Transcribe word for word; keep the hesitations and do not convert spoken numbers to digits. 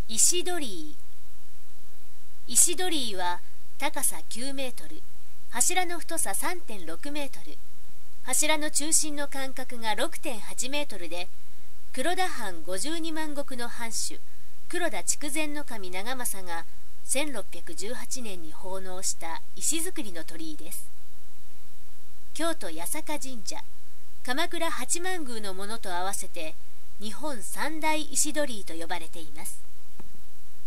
石鳥居。石鳥居は高さきゅうメートル、柱の太さ さんてんろくメートル、柱の中心の間隔が ろくてんはちメートルで、黒田藩ごじゅうにまん石の藩主、黒田筑前守長政がせんろっぴゃくじゅうはちねんに奉納した石造りの鳥居です。京都八坂神社、鎌倉八幡宮のものと合わせて日本三大石鳥居と呼ばれています。